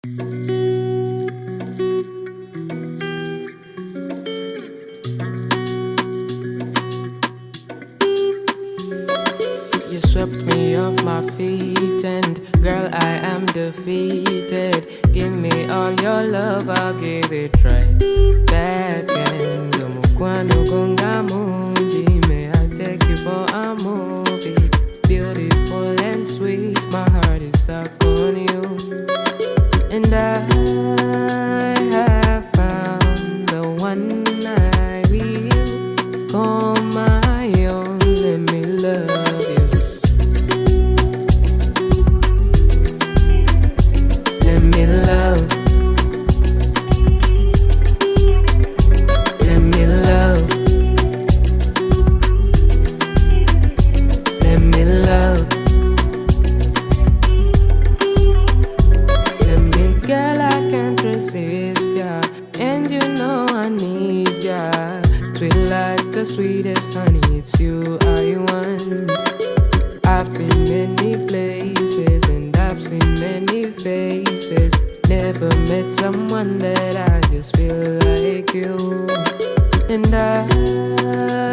You swept me off my feet, and girl, I am defeated. Give me all your love, I'll give it right back. And Mukwano gonga munji, may I take you for a movie? Beautiful and sweet, my heart is stuck on you. And I have found the one I will call my own. Let me love you. Let me love. Let me love. Let me love. Let me, girl, I can't resist ya. And you know I need ya. Sweet like the sweetest honey, it's you I want. I've been many places and I've seen many faces. Never met someone that I just feel like you. And I